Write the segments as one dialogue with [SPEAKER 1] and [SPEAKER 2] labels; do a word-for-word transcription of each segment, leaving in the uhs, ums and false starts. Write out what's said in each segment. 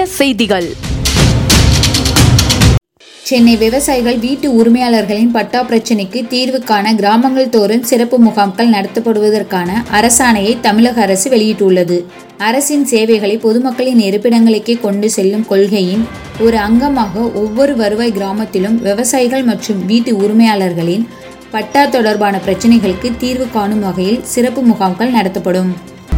[SPEAKER 1] செய்திகள்.
[SPEAKER 2] சென்னை விவசாயிகள் வீட்டு உரிமையாளர்களின் பட்டா பிரச்சினைக்கு தீர்வு காண கிராமங்கள் தோறும் சிறப்பு முகாம்கள் நடத்தப்படுவதற்கான அரசாணையை தமிழக அரசு வெளியிட்டுள்ளது. அரசின் சேவைகளை பொதுமக்களின் இருப்பிடங்களுக்கே கொண்டு செல்லும் கொள்கையின் ஒரு அங்கமாக ஒவ்வொரு வருவாய் கிராமத்திலும் விவசாயிகள் மற்றும் வீட்டு உரிமையாளர்களின் பட்டா தொடர்பான பிரச்சினைகளுக்கு தீர்வு காணும் வகையில் சிறப்பு முகாம்கள் நடத்தப்படும்.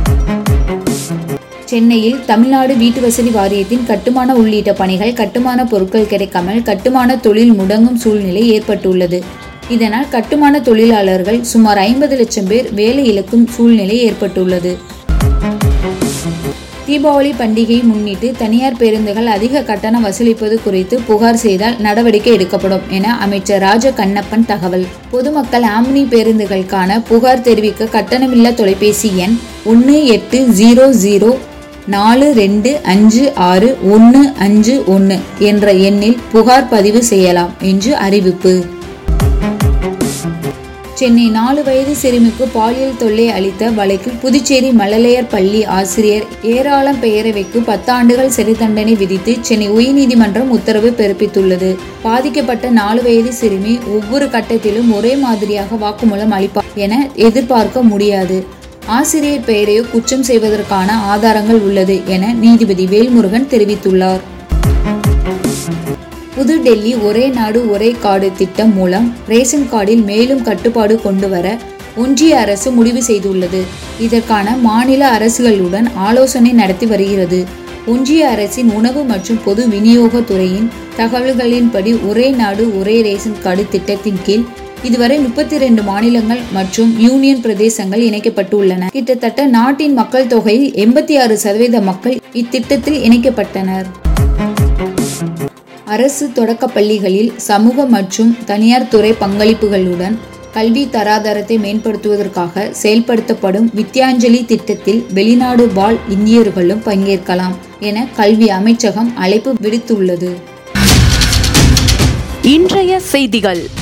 [SPEAKER 2] சென்னையில் தமிழ்நாடு வீட்டு வசதி வாரியத்தின் கட்டுமான உள்ளிட்ட பணிகள் கட்டுமான பொருட்கள் கிடைக்காமல் கட்டுமான தொழில் முடங்கும் சூழ்நிலை ஏற்பட்டுள்ளது. இதனால் கட்டுமான தொழிலாளர்கள் சுமார் ஐம்பது லட்சம் பேர் வேலை இழக்கும் சூழ்நிலை ஏற்பட்டுள்ளது. தீபாவளி பண்டிகையை முன்னிட்டு தனியார் பேருந்துகள் அதிக கட்டணம் வசூலிப்பது குறித்து புகார் செய்தால் நடவடிக்கை எடுக்கப்படும் என அமைச்சர் ராஜ கண்ணப்பன் தகவல். பொதுமக்கள் ஆம்னி பேருந்துகளுக்கான புகார் தெரிவிக்க கட்டணமில்லா தொலைபேசி எண் ஒன்று எட்டு ஜீரோ ஜீரோ நாலு ரெண்டு அஞ்சு ஆறு ஒன்று அஞ்சு ஒன்று என்ற எண்ணில் புகார் பதிவு செய்யலாம் என்று அறிவிப்பு. சென்னை நாலு வயது சிறுமிக்கு பாலியல் தொல்லை அளித்த வழக்கில் புதுச்சேரி மழலையர் பள்ளி ஆசிரியர் ஏராளம் பெயரவைக்கு பத்தாண்டுகள் சிறை தண்டனை விதித்து சென்னை உயர்நீதிமன்றம் உத்தரவு பிறப்பித்துள்ளது. பாதிக்கப்பட்ட நாலு வயது சிறுமி ஒவ்வொரு கட்டத்திலும் ஒரே மாதிரியாக வாக்குமூலம் அளிப்பார் என எதிர்பார்க்க முடியாது. ஆசிரியர் பெயரையோ குற்றம் செய்வதற்கான ஆதாரங்கள் உள்ளது என நீதிபதி வேல்முருகன் தெரிவித்துள்ளார். புதுடெல்லி ஒரே நாடு ஒரே கார்டு திட்டம் மூலம் ரேஷன் கார்டில் மேலும் கட்டுப்பாடு கொண்டு வர ஒன்றிய அரசு முடிவு செய்துள்ளது. இதற்கான மாநில அரசுகளுடன் ஆலோசனை நடத்தி வருகிறது. ஒன்றிய அரசின் உணவு மற்றும் பொது விநியோக துறையின் தகவல்களின்படி ஒரே நாடு ஒரே ரேஷன் கார்டு திட்டத்தின் கீழ் இதுவரை முப்பத்தி இரண்டு மாநிலங்கள் மற்றும் யூனியன் பிரதேசங்கள் இணைக்கப்பட்டுள்ளன. கிட்டத்தட்ட நாட்டின் மக்கள் தொகையில் எண்பத்தி ஆறு சதவீத மக்கள் இத்திட்டத்தில் இணைக்கப்பட்டனர். அரசு தொடக்க பள்ளிகளில் சமூக மற்றும் தனியார் துறை பங்களிப்புகளுடன் கல்வி தராதரத்தை மேம்படுத்துவதற்காக செயல்படுத்தப்படும் வித்யாஞ்சலி திட்டத்தில் வெளிநாடு வாழ் இந்தியர்களும் பங்கேற்கலாம் என கல்வி அமைச்சகம் அழைப்பு விடுத்துள்ளது.
[SPEAKER 1] இன்றைய செய்திகள்.